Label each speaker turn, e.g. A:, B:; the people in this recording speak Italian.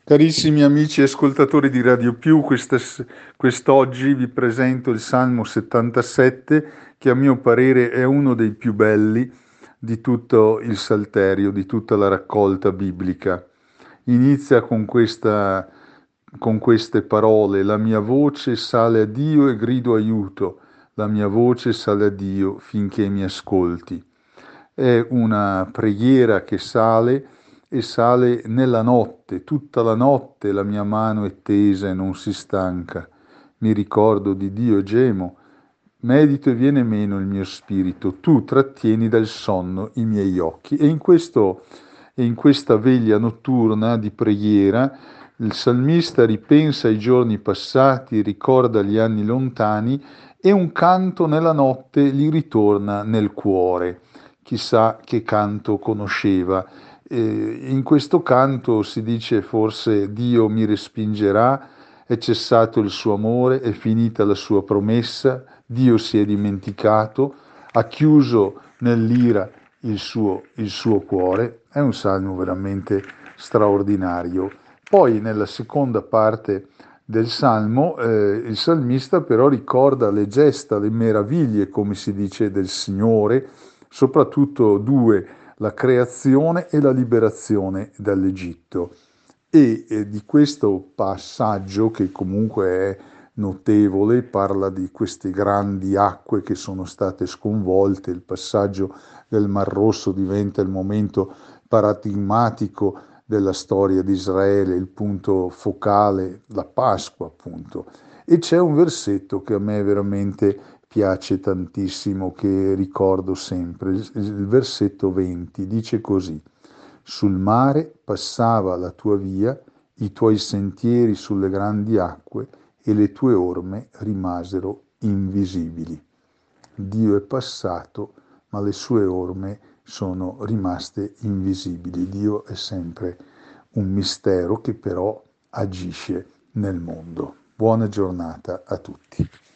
A: Carissimi amici e ascoltatori di Radio Più, quest'oggi vi presento il Salmo 77, che a mio parere è uno dei più belli di tutto il Salterio, di tutta la raccolta biblica. Inizia con queste parole: la mia voce sale a Dio e grido aiuto, la mia voce sale a Dio finché mi ascolti. È una preghiera che sale e sale nella notte, tutta la notte la mia mano è tesa e non si stanca. Mi ricordo di Dio e gemo, medito e viene meno il mio spirito, tu trattieni dal sonno i miei occhi. E in questa veglia notturna di preghiera il salmista ripensa ai giorni passati, ricorda gli anni lontani e un canto nella notte gli ritorna nel cuore. Chissà che canto conosceva. In questo canto si dice forse: Dio mi respingerà, è cessato il suo amore, è finita la sua promessa, Dio si è dimenticato, ha chiuso nell'ira il suo cuore. È un salmo veramente straordinario. Poi nella seconda parte del salmo il salmista però ricorda le gesta, le meraviglie, come si dice, del Signore, soprattutto due: la creazione e la liberazione dall'Egitto. Di questo passaggio, che comunque è notevole, parla di queste grandi acque che sono state sconvolte, il passaggio del Mar Rosso diventa il momento paradigmatico della storia di Israele, il punto focale, la Pasqua appunto. E c'è un versetto che a me veramente piace tantissimo, che ricordo sempre, il versetto 20, dice così: sul mare passava la tua via, i tuoi sentieri sulle grandi acque e le tue orme rimasero invisibili. Dio è passato, ma le sue orme sono rimaste invisibili. Dio è sempre un mistero che però agisce nel mondo. Buona giornata a tutti.